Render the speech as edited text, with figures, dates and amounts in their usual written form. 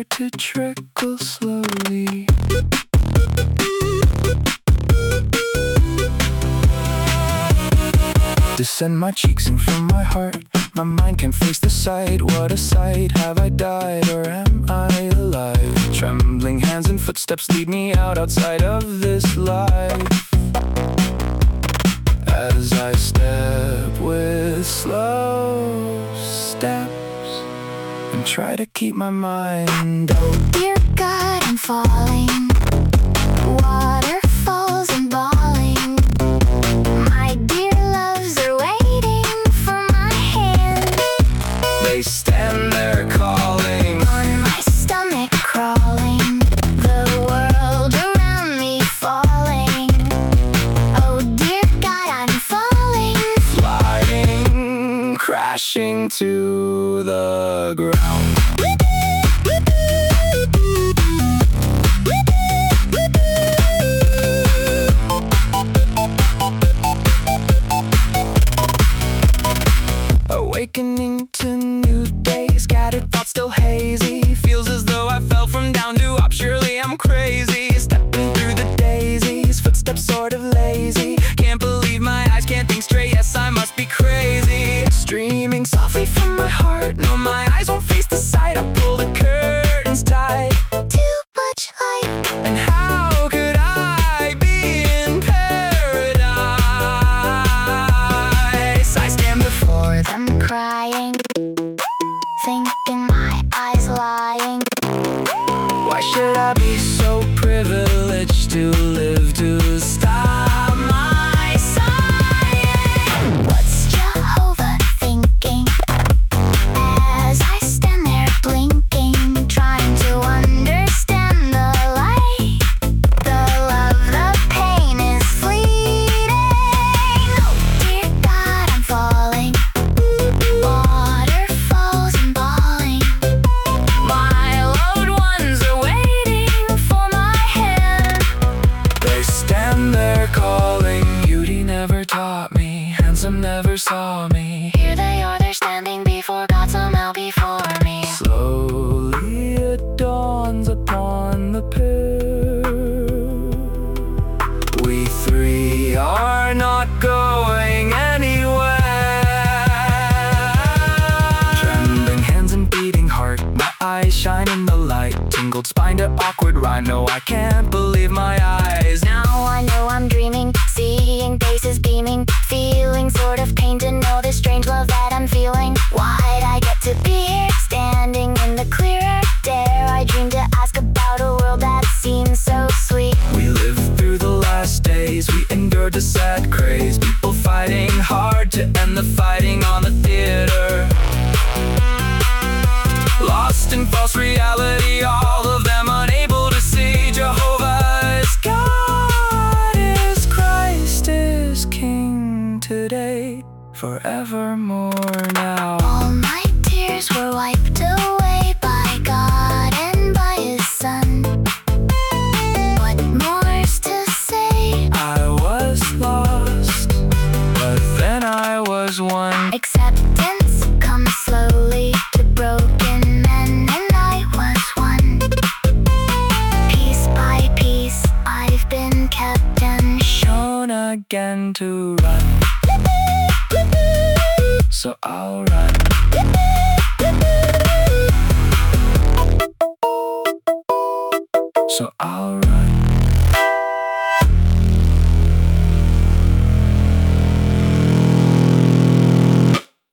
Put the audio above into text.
start to trickle slowly. Descend my cheeks and from my heart. My mind can't face the sight. What a sight. Have I died or am I alive? Trembling hands and footsteps lead me outside of this life. As I step with slow steps and try to keep my mind out. Oh dear God, I'm falling. Waterfalls and bawling. My dear loves are waiting for my hand. They stand there calling. On my stomach crawling. The world around me falling. Oh dear God, I'm falling. Sliding, crashing to the ground. Awakening to new days, scattered thoughts still hazy. Feels as though I fell from down to up, surely I'm crazy. Stepping through the daisies, footsteps sort of lazy. Can't believe my eyes, can't think straight, yes I must be crazy. Streaming softly from my heart, no my eyes won't face the sight. I pull the curtains tight. Too much light. And how could I be in paradise? I stand before I'm crying, thinking my eyes lying. Why should I be so privileged to live to stop my sighing? What's Jehovah thinking? As I stand there blinking, trying to understand the light. The love, the pain is fleeting. Oh dear God, I'm falling. Waterfalls and bawling. My loved ones are waiting for my hand. They stand there calling. Beauty never taught me, handsome never saw me. Here they are, they're standing before God, somehow before me. Slowly it dawns upon the pair. We three are not going anywhere. Trembling hands and beating heart, my eyes shine in the light. Tingled spine to awkward rhyme, no I can't believe my eyes. Now I know I'm dreaming, seeing faces beaming, feeling sort of pain to know the strange love that I'm feeling. Why'd I get to be here, standing in the clearer? Dare I dream to ask about a world that seems so sweet? We lived through the last days, we endured a sad craze. People fighting hard to end the fighting on the theater. Lost in false reality, all of them unable to see. Jehovah is God, is Christ is King today, forevermore now. All my tears were wiped away by God and by His Son. What more's to say? I was lost, but then I was one. Acceptance comes slowly to broken men, and I was one. Piece by piece, I've been kept and Shown again to run, so I'll run.